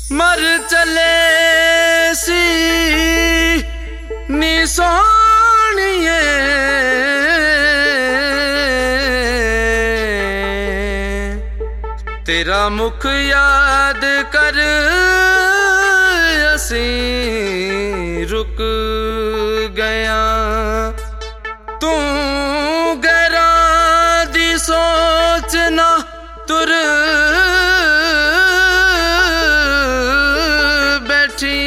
मर चले सी नी सोहणिए तेरा मुख याद कर असी रुक गया। तू गैरा दी सोचना तुर बैठी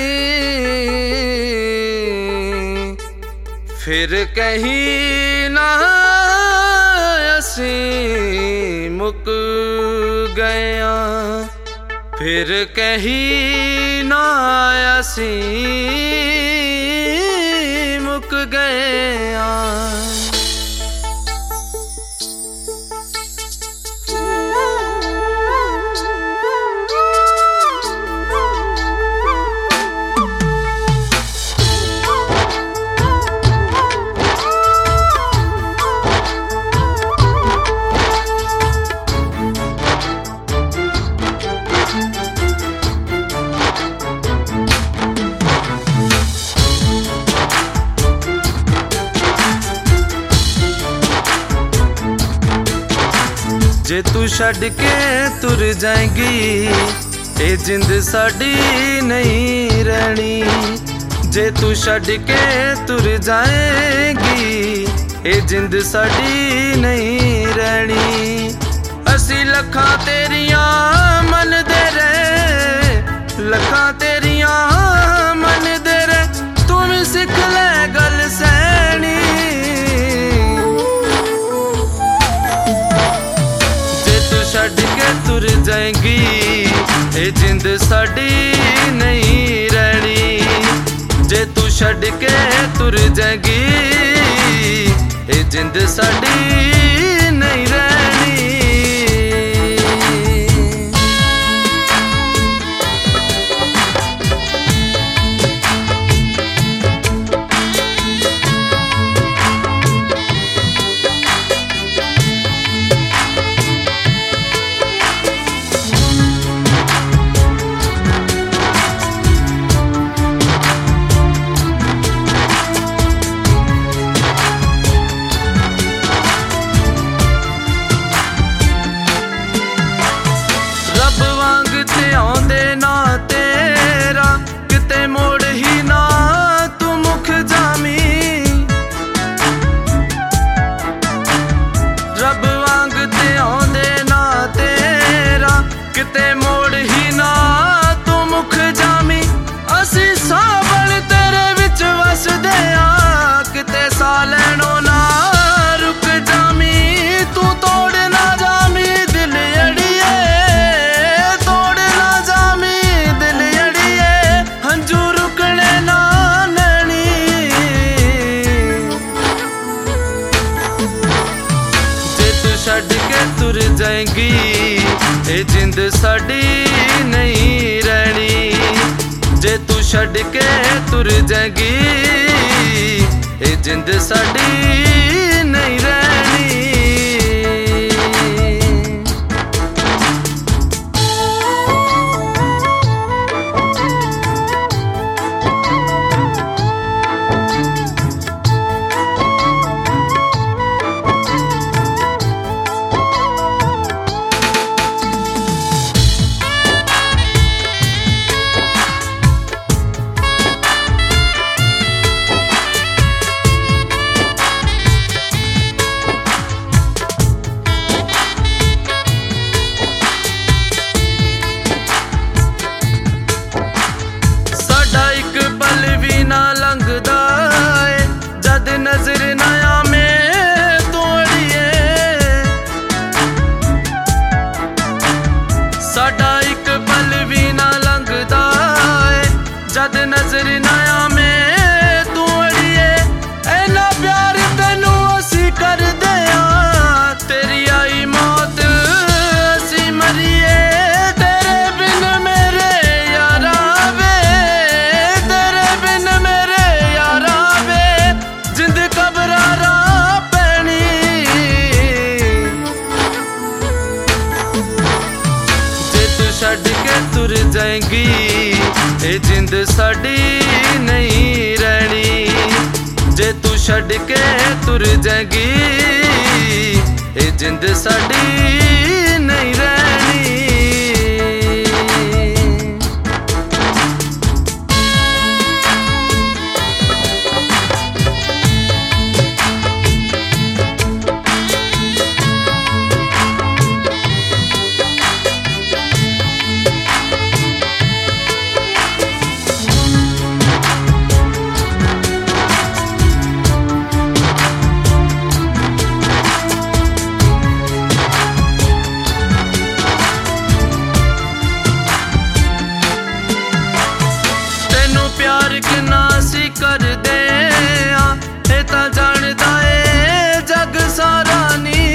फिर कहीं ना असी मुक गया। फिर कहीं ना असी मुक गया। जे तू छड़ के तुर जाएगी ए जिंद साडी नहीं रहनी। जे तू छड़ के तुर जाएगी ए जिंद साडी नहीं रहनी। असी लखां तेरियां मन दे रहे, लखां तेरियां मन दे रहे, तू भी सिख ले गल सहनी। छड़ के तुर जाएगी ए जिंद साडी नहीं रहनी। जे तू छड़ के तुर जाएगी ए जिंद साडी नहीं रहनी। छड़ के तुर जाएगी ए जिंद साडी नहीं रहनी। जे तू छड़ के तुर जाएगी ए जिंद साडी नहीं रहनी। नजर नया में तोड़िए साडा एक पल भी ना लंघदा है जद नजर नया में तोड़िए। ऐना प्यार तेनू असी कर दिया तेरी आई मौत असी मरिए। तेरे बिन मेरे यारा वे, तेरे बिन मेरे यारा वे, जिंद कबरारा पैनी। जे तू छड़ के तू तुर जाएगी ए जिंद साडी नहीं रहनी। जे तू छड़ के तुर जाएगी ए जिंद साडी नहीं रहनी। प्यार किन्ना सी कर दे ए तां जानदा ए जग सारा नी।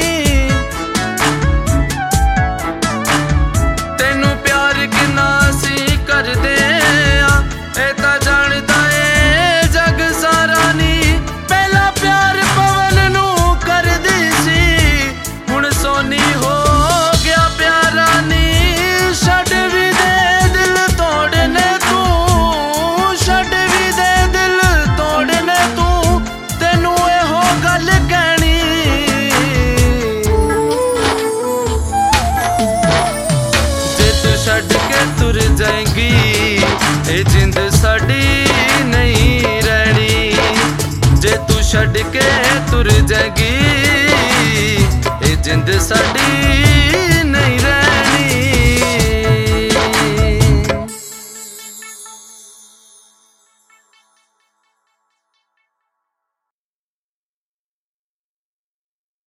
तेनू प्यार किन्ना सी कर दे ए तां जानदा ए जग सारा नी। पहला प्यार पवन नू कर दी सी हुण सोनी हो गया प्यारा नी। छड़ भी दे दिल तोड़ने छड़ के तुर जाएगी ए जिंद साडी नहीं रहनी। जे तू छड़ के तुर जाएगी